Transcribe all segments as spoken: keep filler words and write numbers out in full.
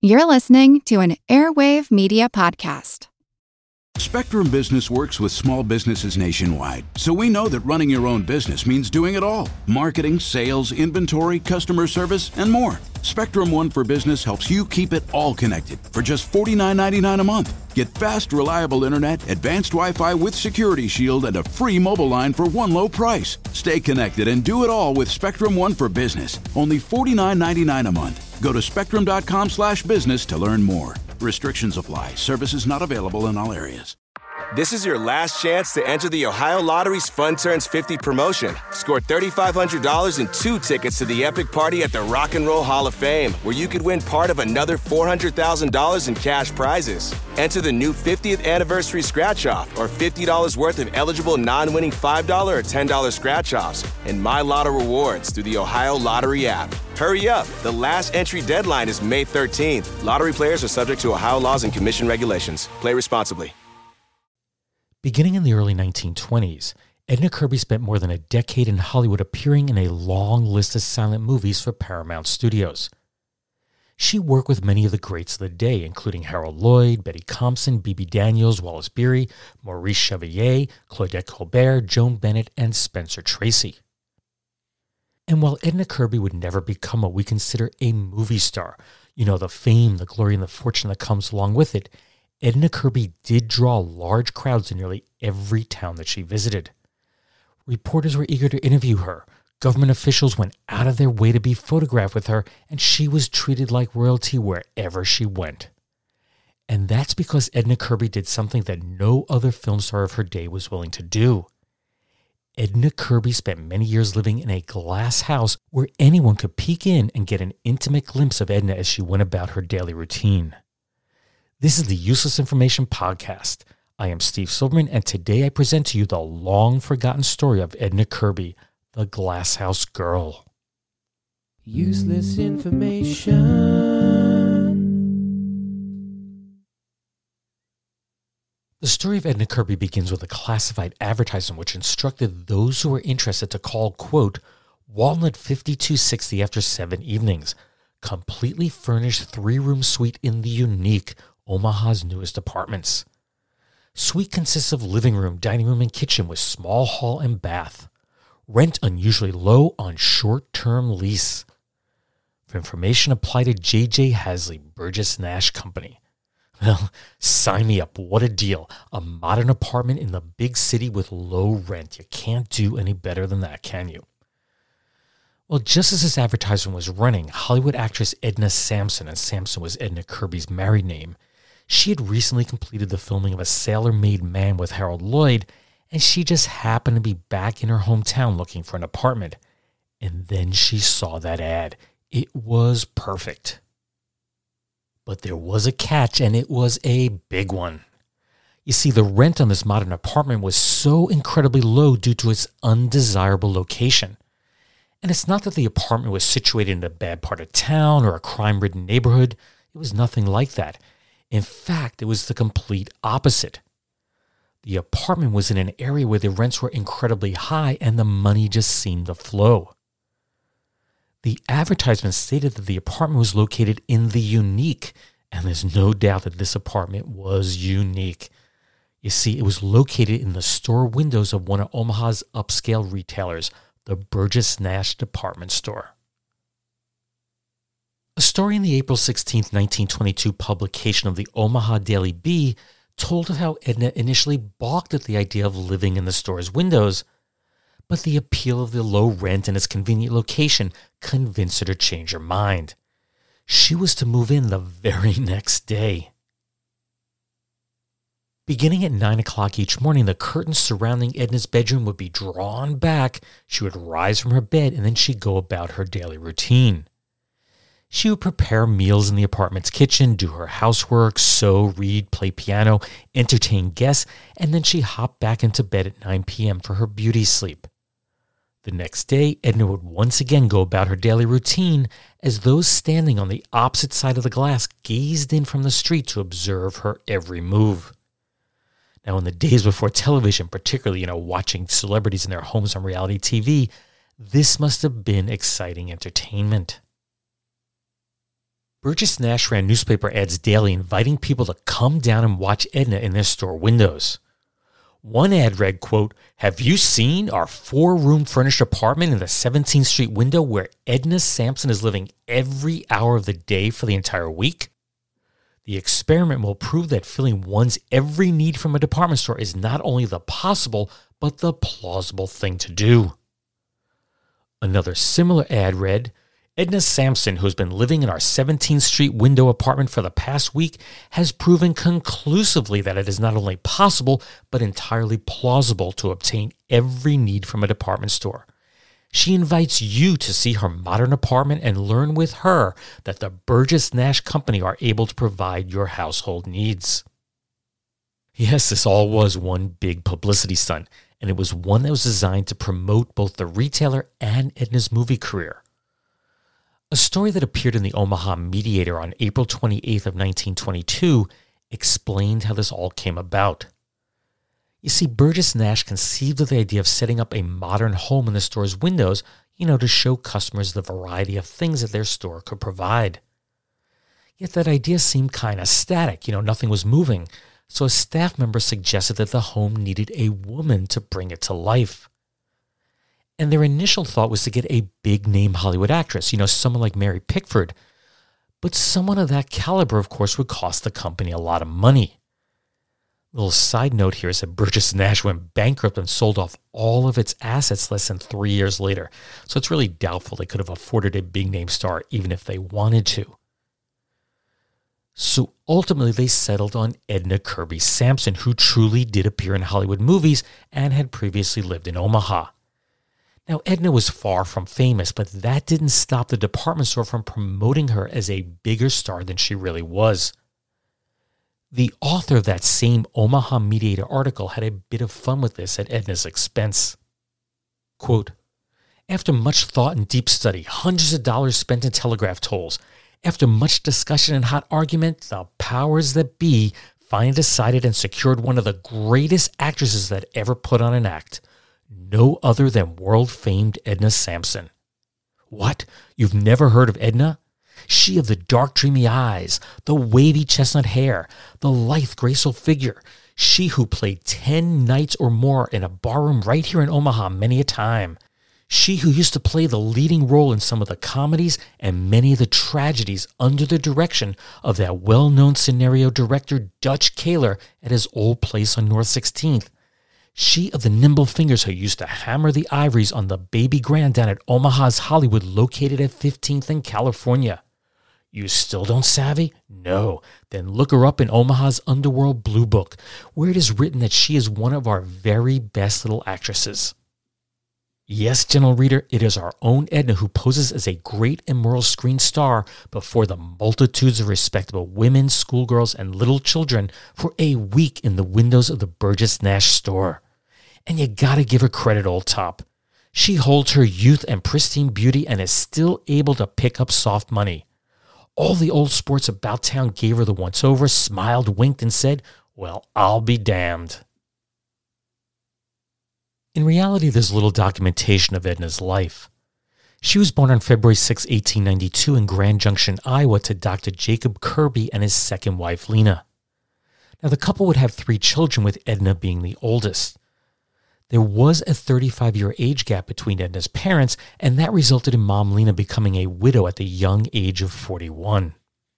You're listening to an Airwave Media Podcast. Spectrum Business works with small businesses nationwide, so we know that running your own business means doing it all. Marketing, sales, inventory, customer service, and more. Spectrum One for Business helps you keep it all connected for just forty-nine ninety-nine a month. Get fast, reliable internet, advanced Wi-Fi with Security Shield, and a free mobile line for one low price. Stay connected and do it all with Spectrum One for Business. Only forty-nine ninety-nine a month. Go to spectrum.com slash business to learn more. Restrictions apply. Services not available in all areas. This is your last chance to enter the Ohio Lottery's Fun Turns fifty promotion. Score three thousand five hundred dollars and two tickets to the epic party at the Rock and Roll Hall of Fame, where you could win part of another four hundred thousand dollars in cash prizes. Enter the new fiftieth anniversary scratch-off or fifty dollars worth of eligible non-winning five dollars or ten dollars scratch-offs and My Lotto rewards through the Ohio Lottery app. Hurry up. The last entry deadline is May thirteenth. Lottery players are subject to Ohio laws and commission regulations. Play responsibly. Beginning in the early nineteen twenties, Edna Kirby spent more than a decade in Hollywood appearing in a long list of silent movies for Paramount Studios. She worked with many of the greats of the day, including Harold Lloyd, Betty Compson, Bebe Daniels, Wallace Beery, Maurice Chevalier, Claudette Colbert, Joan Bennett, and Spencer Tracy. And while Edna Kirby would never become what we consider a movie star, you know, the fame, the glory, and the fortune that comes along with it, Edna Kirby did draw large crowds in nearly every town that she visited. Reporters were eager to interview her, government officials went out of their way to be photographed with her, and she was treated like royalty wherever she went. And that's because Edna Kirby did something that no other film star of her day was willing to do. Edna Kirby spent many years living in a glass house where anyone could peek in and get an intimate glimpse of Edna as she went about her daily routine. This is the Useless Information Podcast. I am Steve Silverman, and today I present to you the long-forgotten story of Edna Kirby, the Glass House Girl. Useless information. The story of Edna Kirby begins with a classified advertisement which instructed those who were interested to call, quote, Walnut fifty-two sixty after seven evenings, completely furnished three-room suite in the unique Omaha's newest apartments. Suite consists of living room, dining room, and kitchen with small hall and bath. Rent unusually low on short-term lease. For information, apply to J J Hasley, Burgess Nash Company. Well, sign me up. What a deal. A modern apartment in the big city with low rent. You can't do any better than that, can you? Well, just as this advertisement was running, Hollywood actress Edna Sampson, and Sampson was Edna Kirby's married name, she had recently completed the filming of A Sailor-Made Man with Harold Lloyd, and she just happened to be back in her hometown looking for an apartment. And then she saw that ad. It was perfect. But there was a catch, and it was a big one. You see, the rent on this modern apartment was so incredibly low due to its undesirable location. And it's not that the apartment was situated in a bad part of town or a crime-ridden neighborhood. It was nothing like that. In fact, it was the complete opposite. The apartment was in an area where the rents were incredibly high and the money just seemed to flow. The advertisement stated that the apartment was located in the unique, and there's no doubt that this apartment was unique. You see, it was located in the store windows of one of Omaha's upscale retailers, the Burgess Nash department store. A story in the April sixteenth, nineteen twenty-two publication of the Omaha Daily Bee told of how Edna initially balked at the idea of living in the store's windows, but the appeal of the low rent and its convenient location convinced her to change her mind. She was to move in the very next day. Beginning at nine o'clock each morning, the curtains surrounding Edna's bedroom would be drawn back. She would rise from her bed, and then she'd go about her daily routine. She would prepare meals in the apartment's kitchen, do her housework, sew, read, play piano, entertain guests, and then she'd hop back into bed at nine p.m. for her beauty sleep. The next day, Edna would once again go about her daily routine as those standing on the opposite side of the glass gazed in from the street to observe her every move. Now, in the days before television, particularly, you know, watching celebrities in their homes on reality T V, this must have been exciting entertainment. Burgess Nash ran newspaper ads daily inviting people to come down and watch Edna in their store windows. One ad read, quote, "Have you seen our four-room furnished apartment in the seventeenth Street window where Edna Sampson is living every hour of the day for the entire week? The experiment will prove that filling one's every need from a department store is not only the possible, but the plausible thing to do." Another similar ad read, "Edna Sampson, who has been living in our seventeenth Street window apartment for the past week, has proven conclusively that it is not only possible, but entirely plausible to obtain every need from a department store. She invites you to see her modern apartment and learn with her that the Burgess Nash Company are able to provide your household needs." Yes, this all was one big publicity stunt, and it was one that was designed to promote both the retailer and Edna's movie career. A story that appeared in the Omaha Mediator on April twenty-eighth of nineteen twenty-two explained how this all came about. You see, Burgess Nash conceived of the idea of setting up a modern home in the store's windows, you know, to show customers the variety of things that their store could provide. Yet that idea seemed kind of static, you know, nothing was moving, so a staff member suggested that the home needed a woman to bring it to life. And their initial thought was to get a big-name Hollywood actress, you know, someone like Mary Pickford. But someone of that caliber, of course, would cost the company a lot of money. A little side note here is that Burgess Nash went bankrupt and sold off all of its assets less than three years later. So it's really doubtful they could have afforded a big-name star even if they wanted to. So ultimately, they settled on Edna Kirby Sampson, who truly did appear in Hollywood movies and had previously lived in Omaha. Now, Edna was far from famous, but that didn't stop the department store from promoting her as a bigger star than she really was. The author of that same Omaha Mediator article had a bit of fun with this at Edna's expense. Quote, "After much thought and deep study, hundreds of dollars spent in telegraph tolls, after much discussion and hot argument, the powers that be finally decided and secured one of the greatest actresses that ever put on an act. No other than world-famed Edna Sampson." What? You've never heard of Edna? She of the dark, dreamy eyes, the wavy chestnut hair, the lithe, graceful figure. She who played ten nights or more in a barroom right here in Omaha many a time. She who used to play the leading role in some of the comedies and many of the tragedies under the direction of that well-known scenario director Dutch Kaler at his old place on North sixteenth. She of the nimble fingers who used to hammer the ivories on the baby grand down at Omaha's Hollywood located at fifteenth in California. You still don't savvy? No. Then look her up in Omaha's Underworld Blue Book, where it is written that she is one of our very best little actresses. Yes, gentle reader, it is our own Edna who poses as a great and moral screen star before the multitudes of respectable women, schoolgirls, and little children for a week in the windows of the Burgess Nash store. And you gotta give her credit, old top. She holds her youth and pristine beauty and is still able to pick up soft money. All the old sports about town gave her the once-over, smiled, winked, and said, "Well, I'll be damned." In reality, there's little documentation of Edna's life. She was born on February sixth, eighteen ninety-two in Grand Junction, Iowa to Doctor Jacob Kirby and his second wife, Lena. Now, the couple would have three children, with Edna being the oldest. There was a thirty-five-year age gap between Edna's parents, and that resulted in Mom Lena becoming a widow at the young age of forty-one.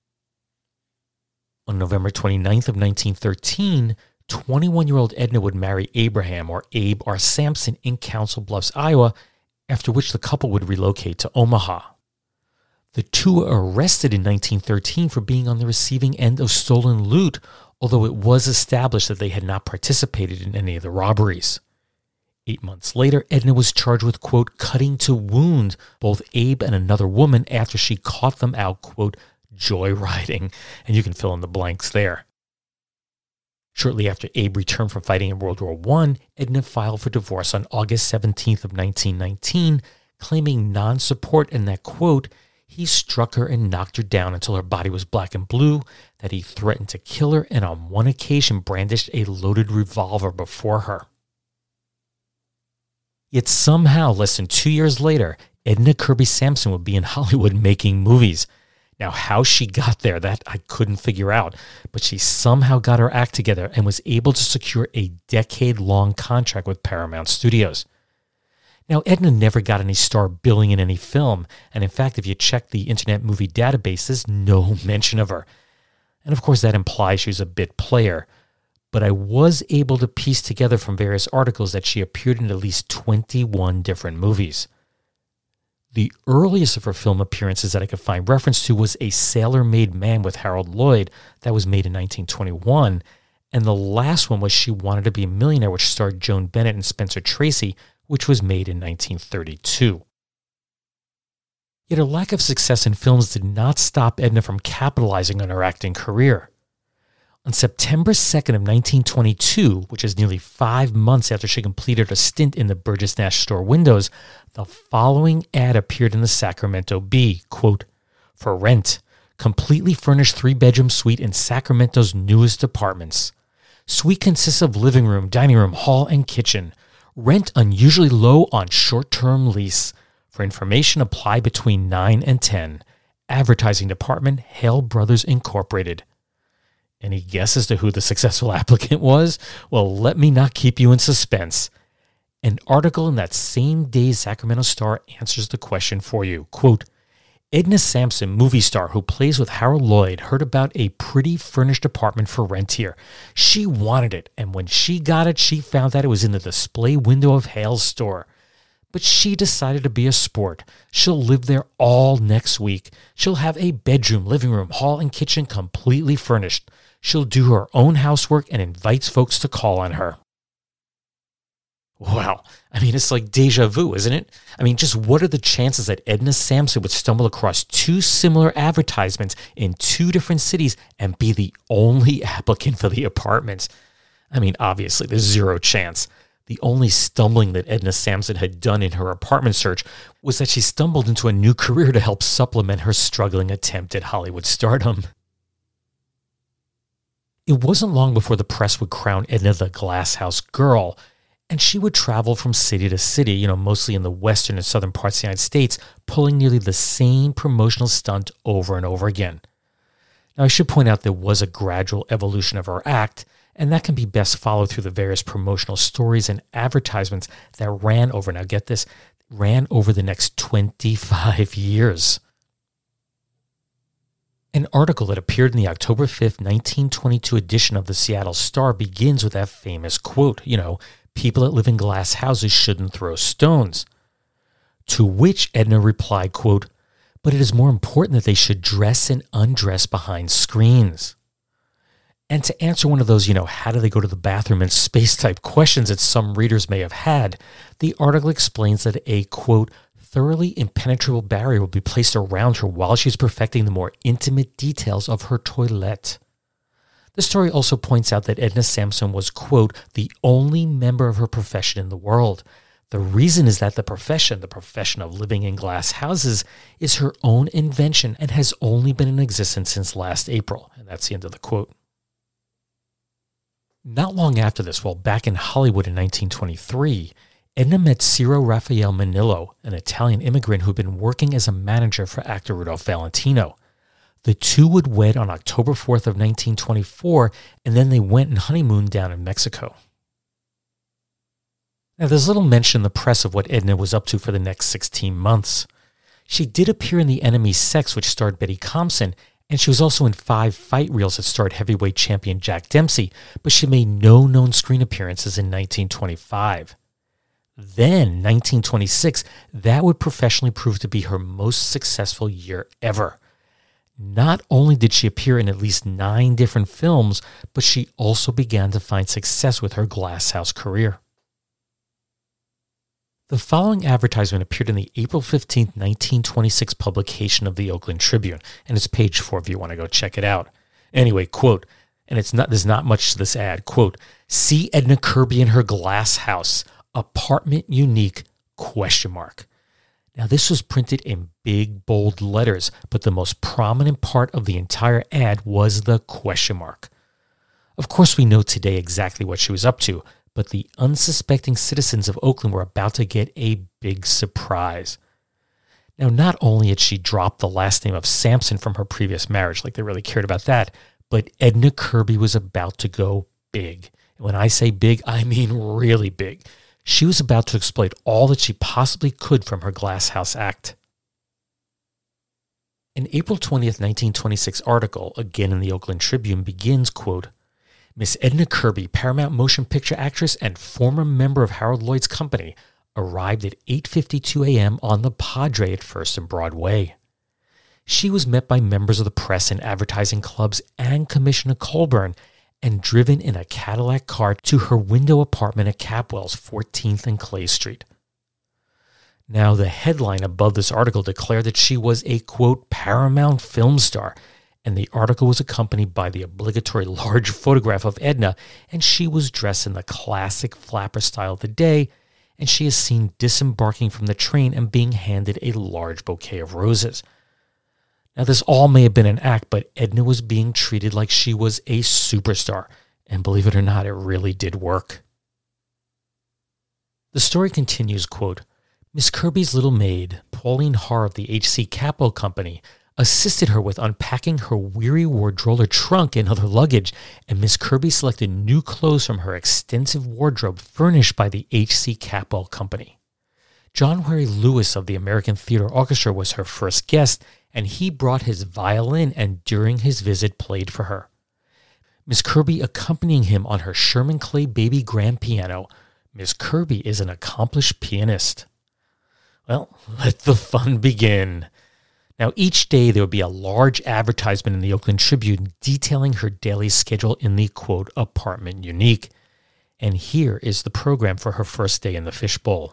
On November twenty-ninth of nineteen thirteen, twenty-one-year-old Edna would marry Abraham, or Abe R. Sampson, in Council Bluffs, Iowa, after which the couple would relocate to Omaha. The two were arrested in nineteen thirteen for being on the receiving end of stolen loot, although it was established that they had not participated in any of the robberies. Eight months later, Edna was charged with, quote, cutting to wound both Abe and another woman after she caught them out, quote, joyriding, and you can fill in the blanks there. Shortly after Abe returned from fighting in World War One, Edna filed for divorce on August seventeenth of nineteen nineteen, claiming non-support and that, quote, he struck her and knocked her down until her body was black and blue, that he threatened to kill her, and on one occasion brandished a loaded revolver before her. Yet somehow, less than two years later, Edna Kirby Sampson would be in Hollywood making movies. Now, how she got there, that I couldn't figure out, but she somehow got her act together and was able to secure a decade-long contract with Paramount Studios. Now, Edna never got any star billing in any film, and in fact, if you check the Internet Movie Database, there's no mention of her. And of course, that implies she was a bit player, but I was able to piece together from various articles that she appeared in at least twenty-one different movies. The earliest of her film appearances that I could find reference to was A Sailor-Made Man with Harold Lloyd that was made in nineteen twenty-one, and the last one was She Wanted to Be a Millionaire, which starred Joan Bennett and Spencer Tracy, which was made in nineteen thirty-two. Yet her lack of success in films did not stop Edna from capitalizing on her acting career. On September second of nineteen twenty-two, which is nearly five months after she completed a stint in the Burgess Nash store windows, the following ad appeared in the Sacramento Bee, quote, "For rent, completely furnished three-bedroom suite in Sacramento's newest apartments. Suite consists of living room, dining room, hall, and kitchen. Rent unusually low on short-term lease. For information, apply between nine and ten. Advertising department, Hale Brothers Incorporated." Any guess as to who the successful applicant was? Well, let me not keep you in suspense. An article in that same day's Sacramento Star answers the question for you. Quote, "Edna Sampson, movie star who plays with Harold Lloyd, heard about a pretty furnished apartment for rent here. She wanted it, and when she got it, she found that it was in the display window of Hale's store. But she decided to be a sport. She'll live there all next week. She'll have a bedroom, living room, hall, and kitchen completely furnished. She'll do her own housework and invites folks to call on her." Wow. I mean, it's like deja vu, isn't it? I mean, just what are the chances that Edna Sampson would stumble across two similar advertisements in two different cities and be the only applicant for the apartments? I mean, obviously, there's zero chance. The only stumbling that Edna Sampson had done in her apartment search was that she stumbled into a new career to help supplement her struggling attempt at Hollywood stardom. It wasn't long before the press would crown Edna the Glass House Girl, and she would travel from city to city, you know, mostly in the western and southern parts of the United States, pulling nearly the same promotional stunt over and over again. Now, I should point out there was a gradual evolution of her act, and that can be best followed through the various promotional stories and advertisements that ran over, now get this, ran over the next twenty-five years. An article that appeared in the October fifth, nineteen twenty-two edition of the Seattle Star begins with that famous quote, you know, "People that live in glass houses shouldn't throw stones." To which Edna replied, quote, "But it is more important that they should dress and undress behind screens." And to answer one of those, you know, how do they go to the bathroom in space type questions that some readers may have had, the article explains that a, quote, "thoroughly impenetrable barrier will be placed around her while she's perfecting the more intimate details of her toilette." The story also points out that Edna Sampson was, quote, "the only member of her profession in the world. The reason is that the profession, the profession of living in glass houses, is her own invention and has only been in existence since last April." And that's the end of the quote. Not long after this, while back in Hollywood in nineteen twenty-three, Edna met Ciro Raphael Manillo, an Italian immigrant who'd been working as a manager for actor Rudolph Valentino. The two would wed on October fourth of nineteen twenty-four, and then they went and honeymooned down in Mexico. Now, there's little mention in the press of what Edna was up to for the next sixteen months. She did appear in The Enemy's Sex, which starred Betty Compson, and she was also in five fight reels that starred heavyweight champion Jack Dempsey, but she made no known screen appearances in nineteen twenty-five. Then, nineteen twenty-six, that would professionally prove to be her most successful year ever. Not only did she appear in at least nine different films, but she also began to find success with her glass house career. The following advertisement appeared in the April fifteenth, nineteen twenty-six publication of the Oakland Tribune, and it's page four if you want to go check it out. Anyway, quote, and it's not there's not much to this ad, quote, "See Edna Kirby in her glass house, apartment unique, question mark." Now, this was printed in big, bold letters, but the most prominent part of the entire ad was the question mark. Of course, we know today exactly what she was up to, but the unsuspecting citizens of Oakland were about to get a big surprise. Now, not only had she dropped the last name of Sampson from her previous marriage, like they really cared about that, but Edna Kirby was about to go big. And when I say big, I mean really big. She was about to exploit all that she possibly could from her Glass House act. An April twentieth, nineteen twenty-six article, again in the Oakland Tribune, begins, quote, Miss Edna Kirby, Paramount motion picture actress and former member of Harold Lloyd's company, arrived at eight fifty-two a.m. on the Padre at First and Broadway. She was met by members of the press and advertising clubs and Commissioner Colburn and driven in a Cadillac car to her window apartment at Capwell's, fourteenth and Clay Street. Now, the headline above this article declared that she was a, quote, Paramount film star, and the article was accompanied by the obligatory large photograph of Edna, and she was dressed in the classic flapper style of the day, and she is seen disembarking from the train and being handed a large bouquet of roses. Now, this all may have been an act, but Edna was being treated like she was a superstar, and believe it or not, it really did work. The story continues, quote, Miss Kirby's little maid, Pauline Harr of the H C Capwell Company, assisted her with unpacking her weary wardrobe or trunk and other luggage, and Miss Kirby selected new clothes from her extensive wardrobe furnished by the H C Capwell Company. John Wary Lewis of the American Theater Orchestra was her first guest, and he brought his violin and during his visit played for her. Miss Kirby accompanying him on her Sherman Clay baby grand piano. Miss Kirby is an accomplished pianist. Well, let the fun begin. Now, each day there would be a large advertisement in the Oakland Tribune detailing her daily schedule in the, quote, apartment unique. And here is the program for her first day in the fishbowl.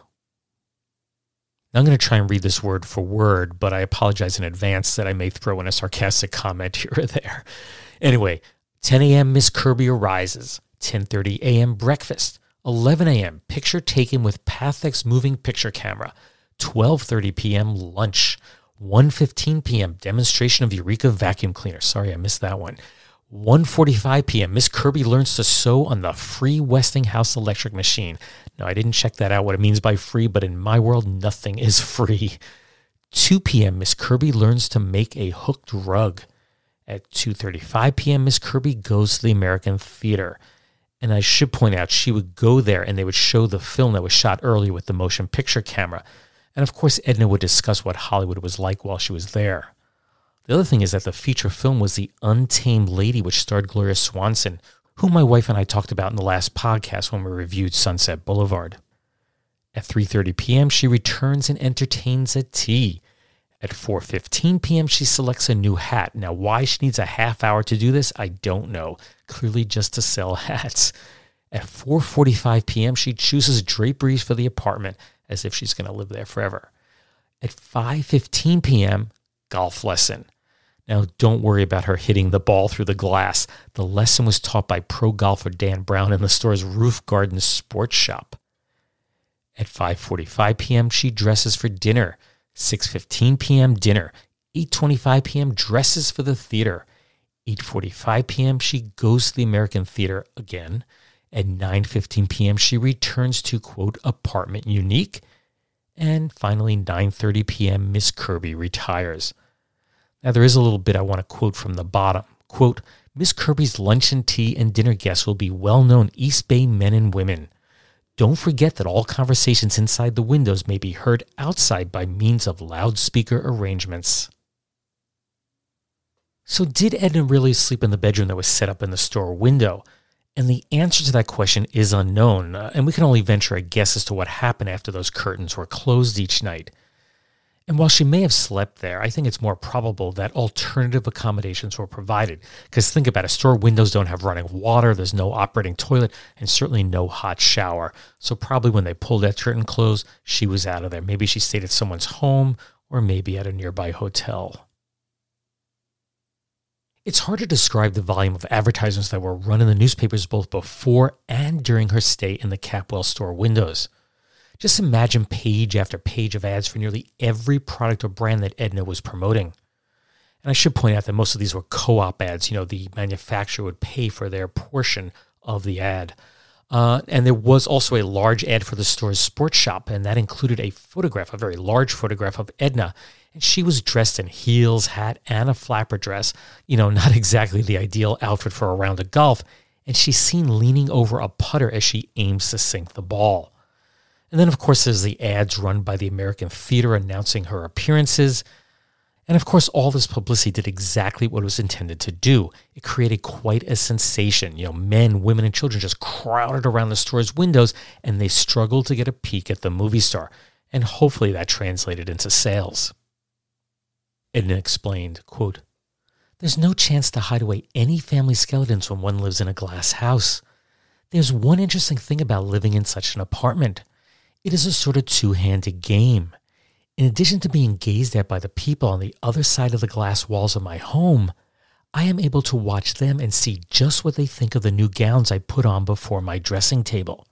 Now, I'm going to try and read this word for word, but I apologize in advance that I may throw in a sarcastic comment here or there. Anyway, ten a.m. Miss Kirby arises. ten thirty a.m. breakfast. eleven a.m. picture taken with Pathex moving picture camera. twelve thirty p.m. lunch. one fifteen p.m. demonstration of Eureka vacuum cleaner. Sorry, I missed that one. one forty-five p.m. Miss Kirby learns to sew on the free Westinghouse electric machine. Now, I didn't check that out, what it means by free, but in my world, nothing is free. two p.m. Miss Kirby learns to make a hooked rug. At two thirty-five p.m., Miss Kirby goes to the American Theater. And I should point out, she would go there and they would show the film that was shot earlier with the motion picture camera. And of course, Edna would discuss what Hollywood was like while she was there. The other thing is that the feature film was The Untamed Lady, which starred Gloria Swanson, whom my wife and I talked about in the last podcast when we reviewed Sunset Boulevard. At three thirty p.m., she returns and entertains at tea. At four fifteen p.m., she selects a new hat. Now, why she needs a half hour to do this, I don't know. Clearly just to sell hats. At four forty-five p.m., she chooses draperies for the apartment, as if she's going to live there forever. At five fifteen p.m., golf lesson. Now, don't worry about her hitting the ball through the glass. The lesson was taught by pro golfer Dan Brown in the store's Roof Garden Sports Shop. At five forty-five p.m., she dresses for dinner. six fifteen p.m., dinner. eight twenty-five p.m., dresses for the theater. eight forty-five p.m., she goes to the American Theater again. At nine fifteen p.m., she returns to, quote, apartment unique. And finally, nine thirty p.m., Miss Kirby retires. Now, there is a little bit I want to quote from the bottom. Quote, Miss Kirby's luncheon, tea, and dinner guests will be well-known East Bay men and women. Don't forget that all conversations inside the windows may be heard outside by means of loudspeaker arrangements. So did Edna really sleep in the bedroom that was set up in the store window? And the answer to that question is unknown, uh, and we can only venture a guess as to what happened after those curtains were closed each night. And while she may have slept there, I think it's more probable that alternative accommodations were provided. Because think about it, store windows don't have running water, there's no operating toilet, and certainly no hot shower. So probably when they pulled that curtain closed, she was out of there. Maybe she stayed at someone's home, or maybe at a nearby hotel. It's hard to describe the volume of advertisements that were run in the newspapers both before and during her stay in the Capwell store windows. Just imagine page after page of ads for nearly every product or brand that Edna was promoting. And I should point out that most of these were co-op ads. You know, the manufacturer would pay for their portion of the ad. Uh, and there was also a large ad for the store's sports shop, and that included a photograph, a very large photograph of Edna. And she was dressed in heels, hat, and a flapper dress. You know, not exactly the ideal outfit for a round of golf. And she's seen leaning over a putter as she aims to sink the ball. And then, of course, there's the ads run by the American Theater announcing her appearances. And, of course, all this publicity did exactly what it was intended to do. It created quite a sensation. You know, men, women, and children just crowded around the store's windows, and they struggled to get a peek at the movie star. And hopefully that translated into sales. Edna explained, quote, "There's no chance to hide away any family skeletons when one lives in a glass house. There's one interesting thing about living in such an apartment. It is a sort of two-handed game. In addition to being gazed at by the people on the other side of the glass walls of my home, I am able to watch them and see just what they think of the new gowns I put on before my dressing table."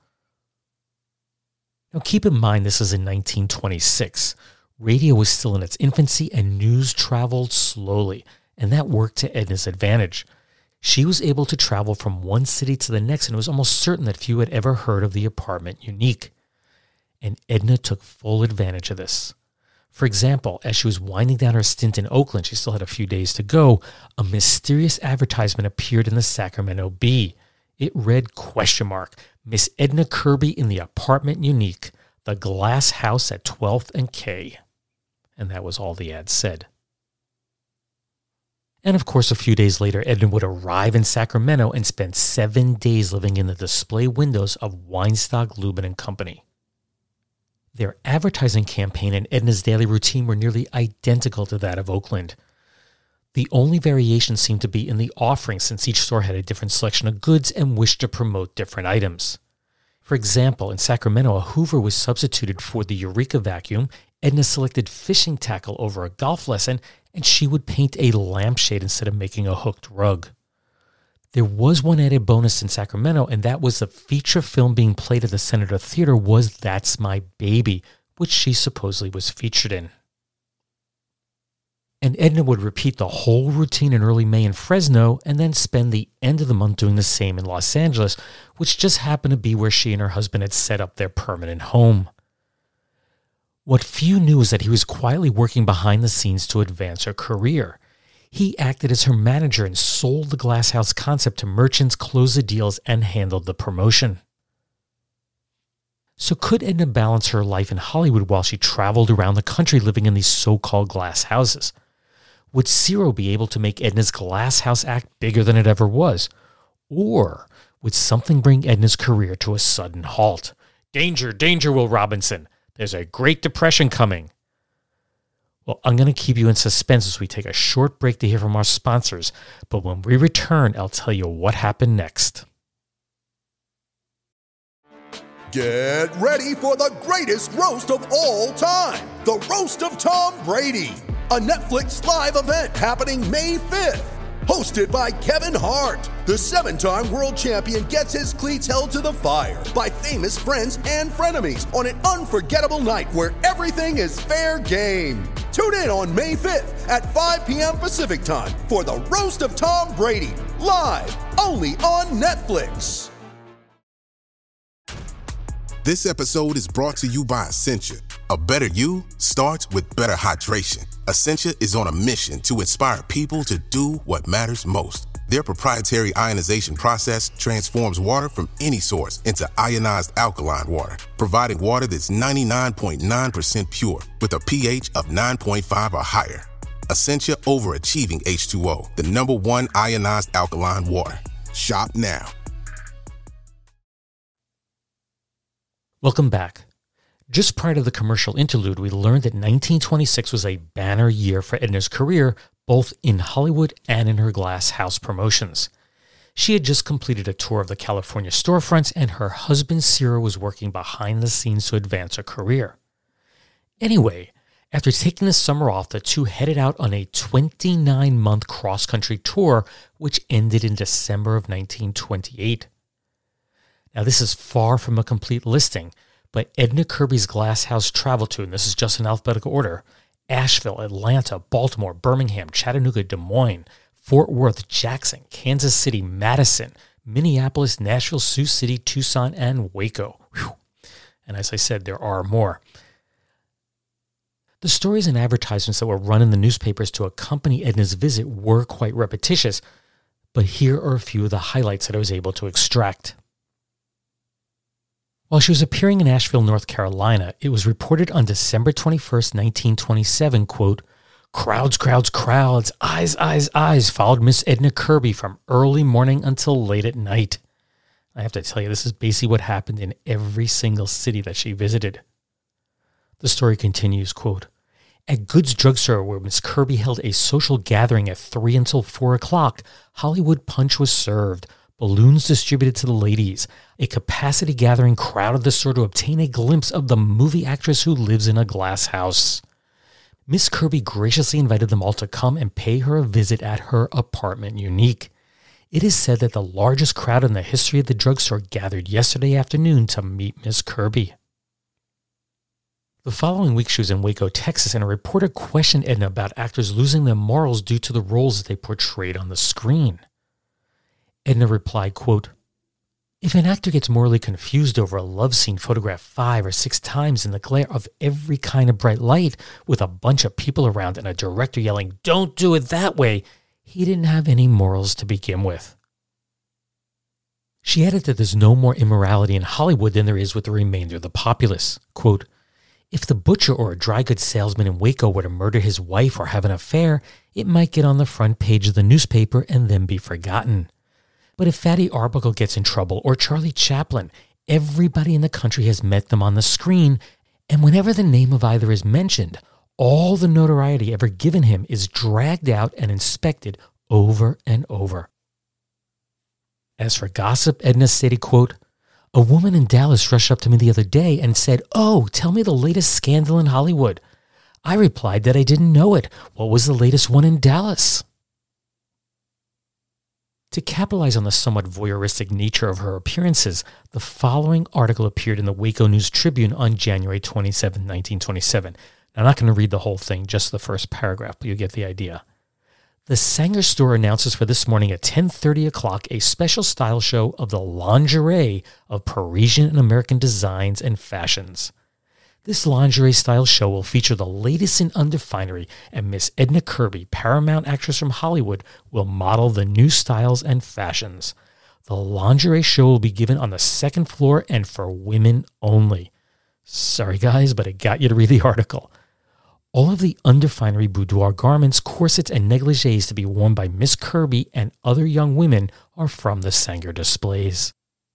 Now keep in mind this is in nineteen twenty-six. Radio was still in its infancy and news traveled slowly, and that worked to Edna's advantage. She was able to travel from one city to the next, and it was almost certain that few had ever heard of the apartment unique. And Edna took full advantage of this. For example, as she was winding down her stint in Oakland, she still had a few days to go, a mysterious advertisement appeared in the Sacramento Bee. It read, question mark, Miss Edna Kirby in the apartment unique, the glass house at twelfth and K. And that was all the ad said. And of course, a few days later, Edna would arrive in Sacramento and spend seven days living in the display windows of Weinstock, Lubin and Company. Their advertising campaign and Edna's daily routine were nearly identical to that of Oakland. The only variation seemed to be in the offering, since each store had a different selection of goods and wished to promote different items. For example, in Sacramento, a Hoover was substituted for the Eureka vacuum, Edna selected fishing tackle over a golf lesson, and she would paint a lampshade instead of making a hooked rug. There was one added bonus in Sacramento, and that was the feature film being played at the Senator Theater was That's My Baby, which she supposedly was featured in. And Edna would repeat the whole routine in early May in Fresno and then spend the end of the month doing the same in Los Angeles, which just happened to be where she and her husband had set up their permanent home. What few knew was that he was quietly working behind the scenes to advance her career. He acted as her manager and sold the Glass House concept to merchants, closed the deals, and handled the promotion. So could Edna balance her life in Hollywood while she traveled around the country living in these so-called glass houses? Would Ciro be able to make Edna's Glass House act bigger than it ever was? Or would something bring Edna's career to a sudden halt? Danger, danger, Will Robinson. There's a Great Depression coming. Well, I'm going to keep you in suspense as we take a short break to hear from our sponsors, but when we return, I'll tell you what happened next. Get ready for the greatest roast of all time, the Roast of Tom Brady, a Netflix live event happening May fifth. Hosted by Kevin Hart, the seven-time world champion gets his cleats held to the fire by famous friends and frenemies on an unforgettable night where everything is fair game. Tune in on May fifth at five p.m. Pacific time for the Roast of Tom Brady, live only on Netflix. This episode is brought to you by Essentia. A better you starts with better hydration. Essentia is on a mission to inspire people to do what matters most. Their proprietary ionization process transforms water from any source into ionized alkaline water, providing water that's ninety-nine point nine percent pure with a pH of nine point five or higher. Essentia Overachieving H two O, the number one ionized alkaline water. Shop now. Welcome back. Just prior to the commercial interlude, we learned that nineteen twenty-six was a banner year for Edna's career, both in Hollywood and in her Glass House promotions. She had just completed a tour of the California storefronts, and her husband Ciro was working behind the scenes to advance her career. Anyway, after taking the summer off, the two headed out on a twenty-nine month cross-country tour, which ended in December of nineteen twenty-eight. Now, this is far from a complete listing, but Edna Kirby's Glass House traveled to, and this is just in alphabetical order, Asheville, Atlanta, Baltimore, Birmingham, Chattanooga, Des Moines, Fort Worth, Jackson, Kansas City, Madison, Minneapolis, Nashville, Sioux City, Tucson, and Waco. Whew. And as I said, there are more. The stories and advertisements that were run in the newspapers to accompany Edna's visit were quite repetitious, but here are a few of the highlights that I was able to extract. While she was appearing in Asheville, North Carolina, it was reported on December twenty-first, nineteen twenty-seven, quote, "Crowds, crowds, crowds, eyes, eyes, eyes followed Miss Edna Kirby from early morning until late at night." I have to tell you, this is basically what happened in every single city that she visited. The story continues, quote, "At Good's Drugstore, where Miss Kirby held a social gathering at three until four o'clock, Hollywood punch was served, balloons distributed to the ladies. A capacity gathering crowded the store to obtain a glimpse of the movie actress who lives in a glass house. Miss Kirby graciously invited them all to come and pay her a visit at her apartment unique. It is said that the largest crowd in the history of the drugstore gathered yesterday afternoon to meet Miss Kirby." The following week, she was in Waco, Texas, and a reporter questioned Edna about actors losing their morals due to the roles that they portrayed on the screen. Edna replied, quote, "If an actor gets morally confused over a love scene photographed five or six times in the glare of every kind of bright light with a bunch of people around and a director yelling, 'Don't do it that way,' he didn't have any morals to begin with." She added that there's no more immorality in Hollywood than there is with the remainder of the populace. Quote, "If the butcher or a dry goods salesman in Waco were to murder his wife or have an affair, it might get on the front page of the newspaper and then be forgotten. But if Fatty Arbuckle gets in trouble or Charlie Chaplin, everybody in the country has met them on the screen, and whenever the name of either is mentioned, all the notoriety ever given him is dragged out and inspected over and over." As for gossip, Edna stated, quote, "A woman in Dallas rushed up to me the other day and said, 'Oh, tell me the latest scandal in Hollywood.' I replied that I didn't know it. What was the latest one in Dallas?" To capitalize on the somewhat voyeuristic nature of her appearances, the following article appeared in the Waco News Tribune on January twenty-seventh, nineteen twenty-seven. Now, I'm not going to read the whole thing, just the first paragraph, but you get the idea. "The Sanger store announces for this morning at ten thirty o'clock a special style show of the lingerie of Parisian and American designs and fashions. This lingerie style show will feature the latest in underfinery, and Miss Edna Kirby, Paramount actress from Hollywood, will model the new styles and fashions. The lingerie show will be given on the second floor and for women only." Sorry guys, but it got you to read the article. All of the underfinery boudoir garments, corsets, and negligés to be worn by Miss Kirby and other young women are from the Sanger displays.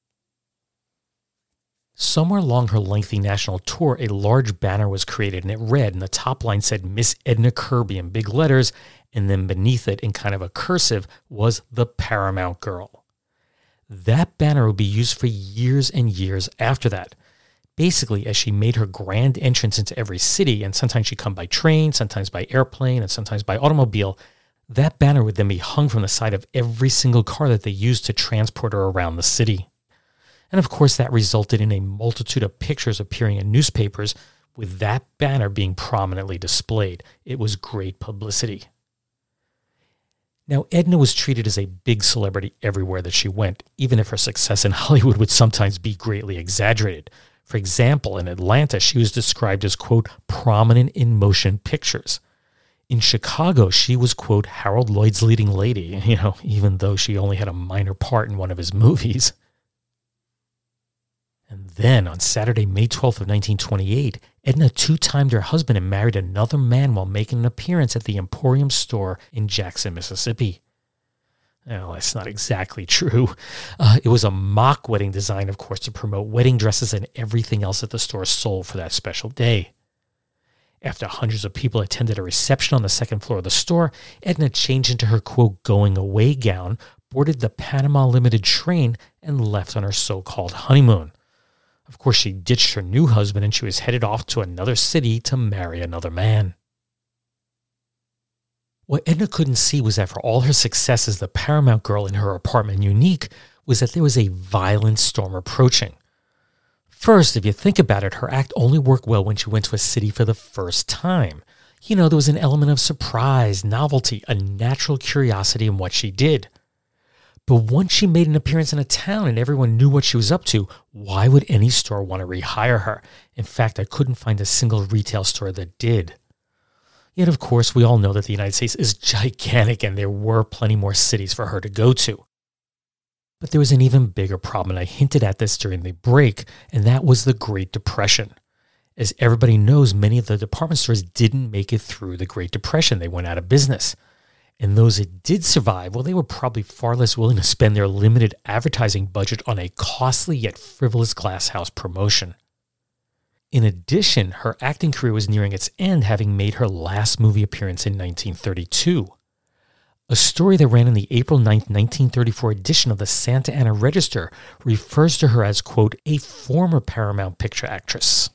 Somewhere along her lengthy national tour, a large banner was created, and it read, and the top line said Miss Edna Kirby in big letters, and then beneath it in kind of a cursive was the Paramount Girl. That banner would be used for years and years after that. Basically, as she made her grand entrance into every city, and sometimes she'd come by train, sometimes by airplane, and sometimes by automobile, that banner would then be hung from the side of every single car that they used to transport her around the city. And of course, that resulted in a multitude of pictures appearing in newspapers with that banner being prominently displayed. It was great publicity. Now, Edna was treated as a big celebrity everywhere that she went, even if her success in Hollywood would sometimes be greatly exaggerated. For example, in Atlanta, she was described as, quote, prominent in motion pictures. In Chicago, she was, quote, Harold Lloyd's leading lady, you know, even though she only had a minor part in one of his movies. And then on Saturday, May twelfth of nineteen twenty-eight, Edna two-timed her husband and married another man while making an appearance at the Emporium store in Jackson, Mississippi. Well, that's not exactly true. Uh, it was a mock wedding design, of course, to promote wedding dresses and everything else that the store sold for that special day. After hundreds of people attended a reception on the second floor of the store, Edna changed into her, quote, going-away gown, boarded the Panama Limited train, and left on her so-called honeymoon. Of course, she ditched her new husband and she was headed off to another city to marry another man. What Edna couldn't see was that for all her success as the Paramount Girl in her apartment unique was that there was a violent storm approaching. First, if you think about it, her act only worked well when she went to a city for the first time. You know, there was an element of surprise, novelty, a natural curiosity in what she did. But once she made an appearance in a town and everyone knew what she was up to, why would any store want to rehire her? In fact, I couldn't find a single retail store that did. Yet, of course, we all know that the United States is gigantic and there were plenty more cities for her to go to. But there was an even bigger problem, and I hinted at this during the break, and that was the Great Depression. As everybody knows, many of the department stores didn't make it through the Great Depression. They went out of business. And those that did survive, well, they were probably far less willing to spend their limited advertising budget on a costly yet frivolous glass house promotion. In addition, her acting career was nearing its end, having made her last movie appearance in nineteen thirty-two. A story that ran in the April ninth, nineteen thirty-four edition of the Santa Ana Register refers to her as, quote, a former Paramount Picture actress.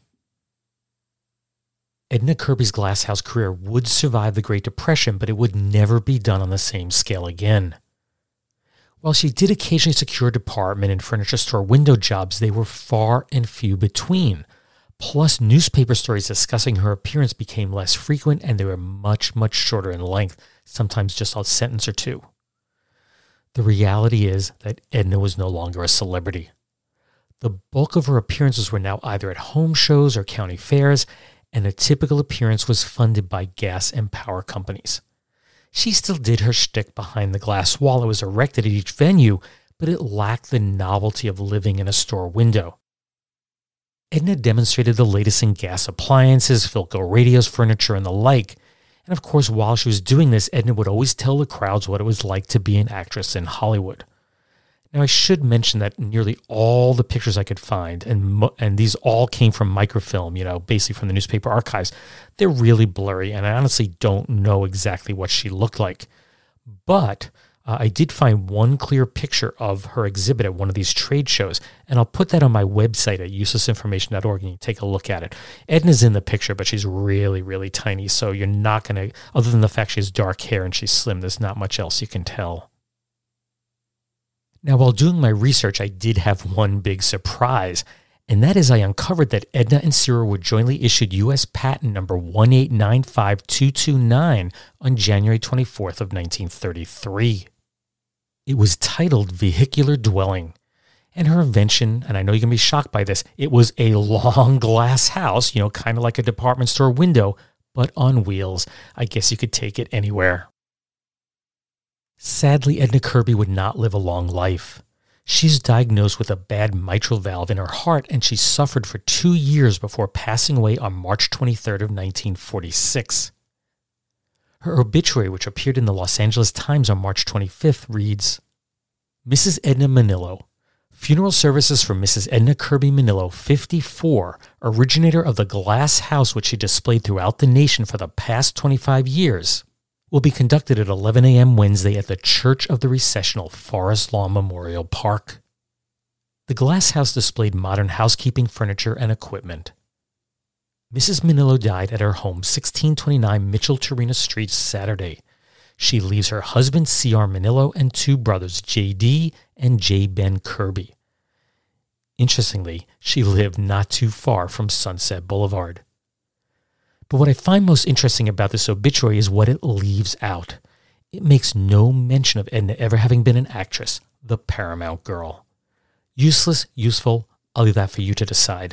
Edna Kirby's glass house career would survive the Great Depression, but it would never be done on the same scale again. While she did occasionally secure department and furniture store window jobs, they were far and few between. Plus, newspaper stories discussing her appearance became less frequent, and they were much, much shorter in length, sometimes just a sentence or two. The reality is that Edna was no longer a celebrity. The bulk of her appearances were now either at home shows or county fairs, and a typical appearance was funded by gas and power companies. She still did her shtick behind the glass wall that was erected at each venue, but it lacked the novelty of living in a store window. Edna demonstrated the latest in gas appliances, Philco radios, furniture, and the like. And of course, while she was doing this, Edna would always tell the crowds what it was like to be an actress in Hollywood. Now, I should mention that nearly all the pictures I could find, and and these all came from microfilm, you know, basically from the newspaper archives, they're really blurry, and I honestly don't know exactly what she looked like. But uh, I did find one clear picture of her exhibit at one of these trade shows, and I'll put that on my website at useless information dot org, and you can take a look at it. Edna's in the picture, but she's really, really tiny, so you're not going to, other than the fact she has dark hair and she's slim, there's not much else you can tell. Now, while doing my research, I did have one big surprise, and that is I uncovered that Edna and Ciro were jointly issued U S patent number one eight nine five two two nine on January twenty-fourth of nineteen thirty-three. It was titled Vehicular Dwelling, and her invention, and I know you're going to be shocked by this, it was a long glass house, you know, kind of like a department store window, but on wheels. I guess you could take it anywhere. Sadly, Edna Kirby would not live a long life. She's diagnosed with a bad mitral valve in her heart, and she suffered for two years before passing away on March twenty-third of nineteen forty-six. Her obituary, which appeared in the Los Angeles Times on March twenty-fifth, reads, Missus Edna Manillo. Funeral services for Missus Edna Kirby Manillo, fifty-four, originator of the glass house which she displayed throughout the nation for the past twenty-five years, will be conducted at eleven a.m. Wednesday at the Church of the Recessional, Forest Lawn Memorial Park. The glass house displayed modern housekeeping furniture and equipment. Missus Manillo died at her home, sixteen twenty-nine Mitchell Torina Street, Saturday. She leaves her husband, C R Manillo, and two brothers, J D and J Ben Kirby. Interestingly, she lived not too far from Sunset Boulevard. But what I find most interesting about this obituary is what it leaves out. It makes no mention of Edna ever having been an actress, the Paramount girl. Useless, useful, I'll leave that for you to decide.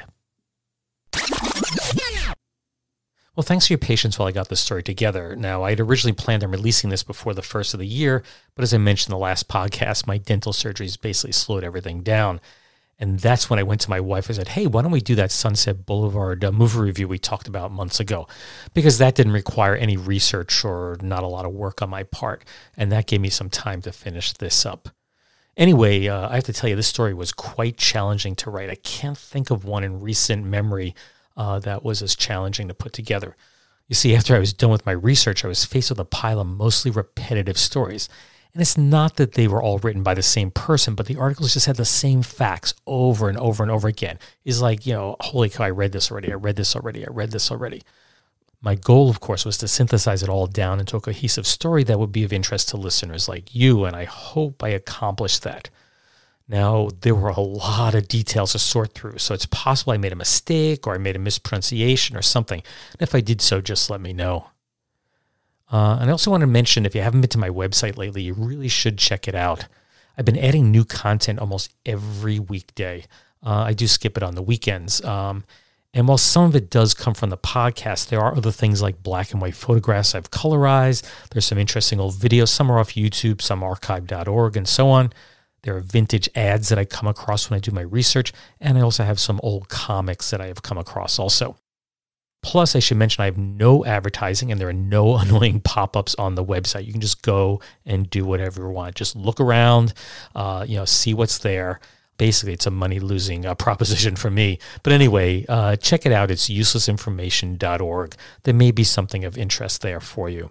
Well, thanks for your patience while I got this story together. Now, I had originally planned on releasing this before the first of the year, but as I mentioned in the last podcast, my dental surgeries basically slowed everything down. And that's when I went to my wife and said, hey, why don't we do that Sunset Boulevard uh, movie review we talked about months ago? Because that didn't require any research or not a lot of work on my part. And that gave me some time to finish this up. Anyway, uh, I have to tell you, this story was quite challenging to write. I can't think of one in recent memory uh, that was as challenging to put together. You see, after I was done with my research, I was faced with a pile of mostly repetitive stories. And it's not that they were all written by the same person, but the articles just had the same facts over and over and over again. It's like, you know, holy cow, I read this already, I read this already, I read this already. My goal, of course, was to synthesize it all down into a cohesive story that would be of interest to listeners like you, and I hope I accomplished that. Now, there were a lot of details to sort through, so it's possible I made a mistake or I made a mispronunciation or something. And if I did so, just let me know. Uh, and I also want to mention, if you haven't been to my website lately, you really should check it out. I've been adding new content almost every weekday. Uh, I do skip it on the weekends. Um, and while some of it does come from the podcast, there are other things like black and white photographs I've colorized. There's some interesting old videos. Some are off YouTube, some archive dot org, and so on. There are vintage ads that I come across when I do my research, and I also have some old comics that I have come across also. Plus, I should mention I have no advertising and there are no annoying pop-ups on the website. You can just go and do whatever you want. Just look around, uh, you know, see what's there. Basically, it's a money-losing uh, proposition for me. But anyway, uh, check it out. It's useless information dot org. There may be something of interest there for you.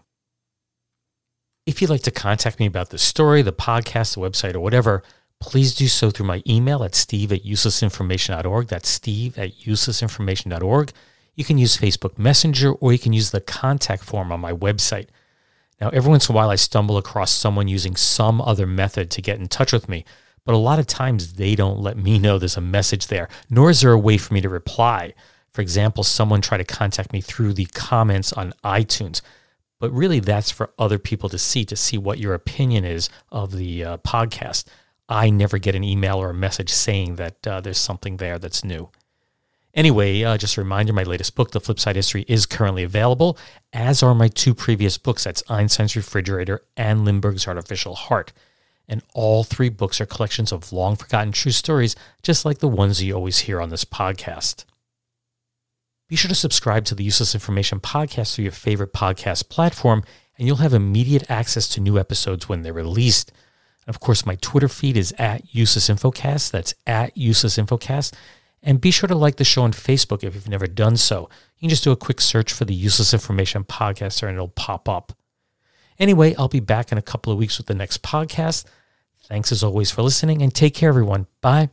If you'd like to contact me about the story, the podcast, the website, or whatever, please do so through my email at steve at useless information dot org. That's steve at useless information dot org. You can use Facebook Messenger, or you can use the contact form on my website. Now, every once in a while, I stumble across someone using some other method to get in touch with me, but a lot of times they don't let me know there's a message there, nor is there a way for me to reply. For example, someone tried to contact me through the comments on iTunes, but really that's for other people to see, to see what your opinion is of the uh, podcast. I never get an email or a message saying that uh, there's something there that's new. Anyway, uh, just a reminder, my latest book, The Flipside History, is currently available, as are my two previous books. That's Einstein's Refrigerator and Lindbergh's Artificial Heart. And all three books are collections of long-forgotten true stories, just like the ones you always hear on this podcast. Be sure to subscribe to the Useless Information Podcast through your favorite podcast platform, and you'll have immediate access to new episodes when they're released. And of course, my Twitter feed is at UselessInfocast. That's at UselessInfocast. And be sure to like the show on Facebook if you've never done so. You can just do a quick search for the Useless Information Podcast and it'll pop up. Anyway, I'll be back in a couple of weeks with the next podcast. Thanks as always for listening, and take care, everyone. Bye.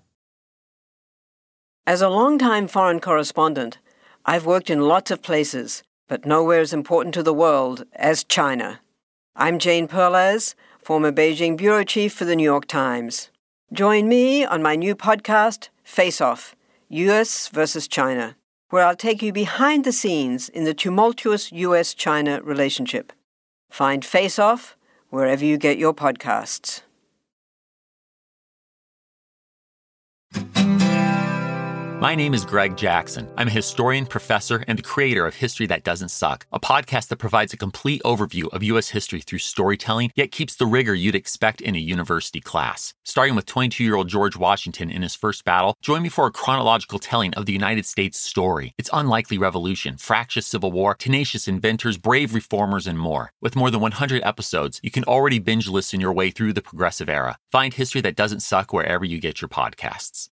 As a longtime foreign correspondent, I've worked in lots of places, but nowhere as important to the world as China. I'm Jane Perlez, former Beijing bureau chief for the New York Times. Join me on my new podcast, Face Off, U S versus China, where I'll take you behind the scenes in the tumultuous U S China relationship. Find Face Off wherever you get your podcasts. My name is Greg Jackson. I'm a historian, professor, and the creator of History That Doesn't Suck, a podcast that provides a complete overview of U S history through storytelling, yet keeps the rigor you'd expect in a university class. Starting with twenty-two-year-old George Washington in his first battle, join me for a chronological telling of the United States story, its unlikely revolution, fractious civil war, tenacious inventors, brave reformers, and more. With more than one hundred episodes, you can already binge listen your way through the progressive era. Find History That Doesn't Suck wherever you get your podcasts.